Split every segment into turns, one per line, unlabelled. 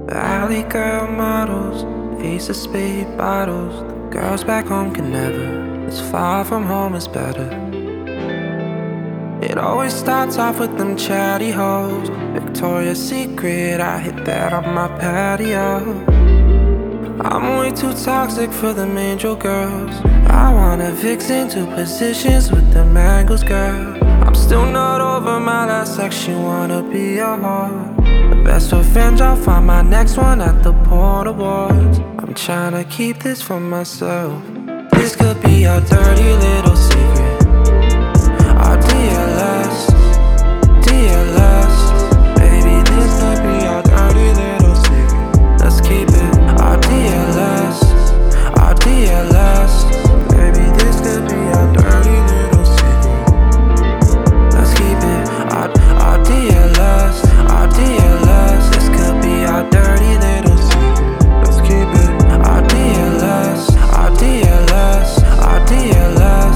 Valley girl models, ace of spade bottles. The girls back home can never. This far from home is better. It always starts off with them chatty hoes. Victoria's Secret, I hit that on my patio. I'm way too toxic for them angel girls. I wanna vixen into positions with the angles, girl. I'm still not over my last ex, she wanna be a whore. The best revenge, I'll find my next one at the Port Awards. I'm tryna keep this for myself. This could be our dirty little secret. Our DLS, DLS. Baby, this could be our dirty little secret. Let's keep it. Our DLS, our DLS. Baby, this could be our dirty little secret. Let's keep it. Our DLS, our DLS. This could be our dirty little secret. Let's keep it. Our DLS, our DLS, our DLS.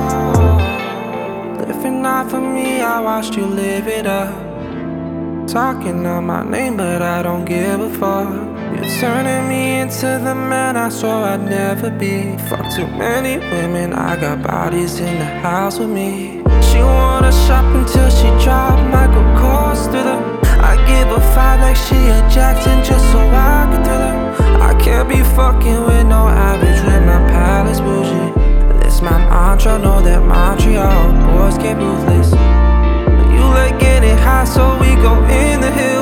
Living out for me, I watched you live it up. Talking on my name, but I don't give a fuck. You're turning me into the man I swore I'd never be. Fuck too many women, I got bodies in the house with me. She wanna shop until she drop Michael Kors thriller. I give her 5 like she a Jackson just so I can thrill her. I can't be fucking with no average when my palace bougie. This my mantra, know that Montreal boys get ruthless. You like getting high, so we go in the hills.